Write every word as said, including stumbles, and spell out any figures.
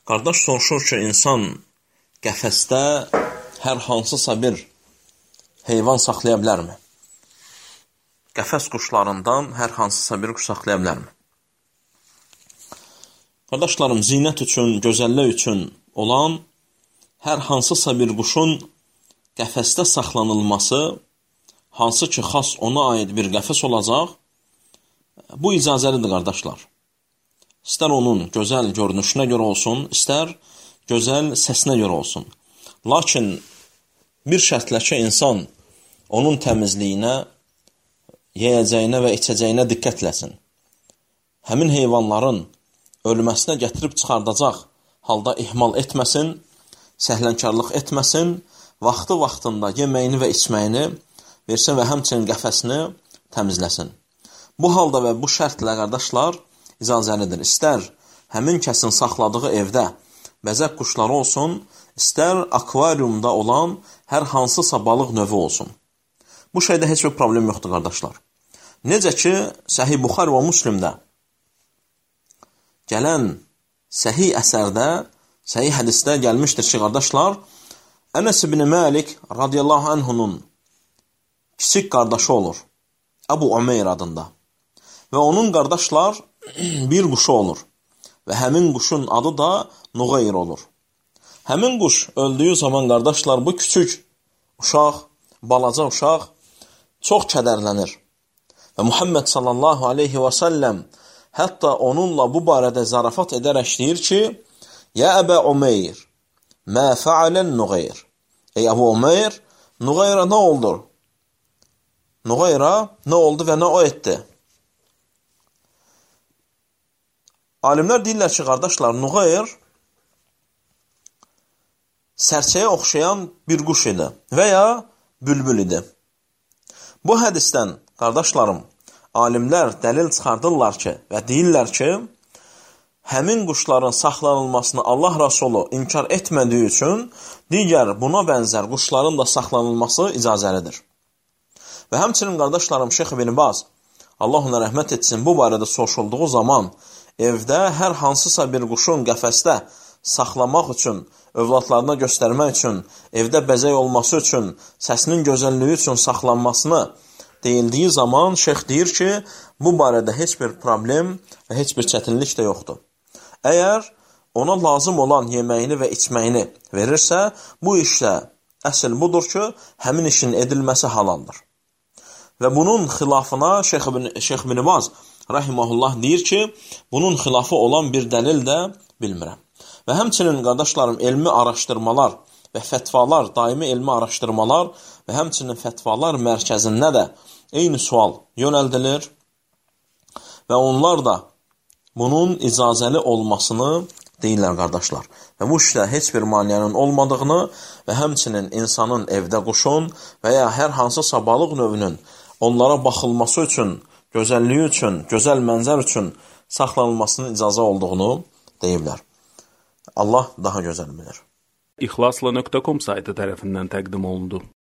Qardaş soruşur ki, insan qəfəsdə hər hansısa bir heyvan saxlaya bilərmi? Qəfəs quşlarından hər hansısa bir quş saxlaya bilərmi? Qardaşlarım, zinət üçün, gözəllik üçün olan hər hansısa bir quşun qəfəsdə saxlanılması, hansı ki, xas ona aid bir qəfəs olacaq, bu icazəlidir, qardaşlar. İstər onun gözəl görünüşünə görə olsun, istər gözəl səsinə görə olsun. Lakin bir şərtlə ki, insan onun təmizliyinə, yeyəcəyinə və içəcəyinə diqqət eləsin. Həmin heyvanların ölməsinə gətirib çıxardacaq halda ihmal etməsin, səhlənkarlıq etməsin, vaxtı-vaxtında yeməyini və içməyini versin və həmçinin qəfəsini təmizləsin. Bu halda və bu şərtlə, qardaşlar, icazəlidir. İstər həmin kəsin saxladığı evdə bəzək quşları olsun, istər akvariumda olan hər hansısa balıq növü olsun. Bu şeydə heç bir problem yoxdur, qardaşlar. Necə ki, Səhih Buxari və Müslimdə gələn səhih əsərdə, səhih hədisdə gəlmişdir ki, qardaşlar, Ənəs ibn Məlik radiyallahu anhunun kiçik qardaşı olur, Əbu Umeyr adında. Və onun qardaşlar bir quşu olur və həmin quşun adı da Nuğayr olur. Həmin quş öldüyü zaman, qardaşlar, bu küçük uşaq, balaca uşaq çox kədərlənir. Və Muhammed sallallahu aleyhi və səlləm hətta onunla bu barədə zarafat edərək deyir ki, Yə Əbə Umeyr, mə fəalən Nuğayr. Ey Əbu Umeyr, Nuğayr'a nə oldu? Nuğayr'a nə oldu və nə o etdi? Alimlər deyirlər ki, qardaşlar, Nuğayr sərçəyə oxşayan bir quş idi və ya bülbül idi. Bu hədisdən, qardaşlarım, alimlər dəlil çıxardırlar ki və deyirlər ki, həmin quşların saxlanılmasını Allah Rasulü inkar etmədiyi üçün digər buna bənzər quşların da saxlanılması icazəlidir. Və həmçinin, qardaşlarım, Şeyx ibn Baz, Allah ona rəhmət etsin, bu barədə soruşulduğu zaman evdə hər hansısa bir quşun qəfəsdə saxlamaq üçün, övladlarına göstərmək üçün, evdə bəzək olması üçün, səsinin gözəlliyi üçün saxlanmasını deyildiyi zaman şeyx deyir ki, bu barədə heç bir problem və heç bir çətinlik də yoxdur. Əgər ona lazım olan yeməyini və içməyini verirsə, bu işlə əsl budur ki, həmin işin edilməsi halaldır. Və bunun xilafına Şeyx ibn Baz rahiməhullah deyir ki, bunun xilafı olan bir dəlil də bilmirəm. Və həmçinin, qardaşlarım, elmi araşdırmalar və fətvalar, daimi elmi araşdırmalar və həmçinin fətvalar mərkəzində də eyni sual yönəldilir və onlar da bunun icazəli olmasını deyirlər, qardaşlar. Və bu işlə heç bir maniyanın olmadığını və həmçinin insanın evdə quşun və ya hər hansısa balıq növünün onlara baxılması üçün, gözəlliyi üçün, gözəl mənzər üçün saxlanılmasının icazə olduğunu deyiblər. Allah daha gözəl bilir. İxlasla nöqtə com saytı tərəfindən təqdim olundu.